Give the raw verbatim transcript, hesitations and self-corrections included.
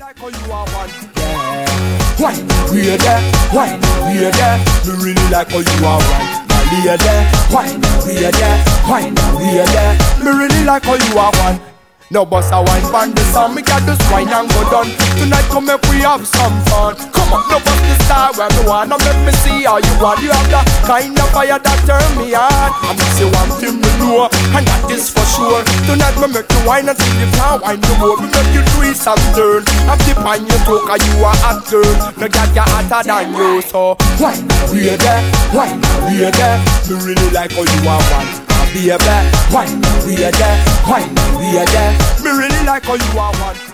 like how you are one. Yeah. Wine, we there. Wine, we there. Me really like how you are one. My lady, wine, we there. Wine, we there. Me really like how you are one. No boss a wine band the song, me got this wine and go done. Tonight come make we have some fun. Come on, no boss the star where me wanna make me see how you want. You have that kind of fire that turn me on. I miss you one thing me know, and that is for sure. Tonight me make you wine until you can't wine no more. Me make you twist and turn. I'm deep on your toe 'cause you are hot girl. Me got you hotter than you, so wine, we there, wine, we there. Me really like how you are one. Baby, wine, we are there, wine, we are there. Me really like how you are one.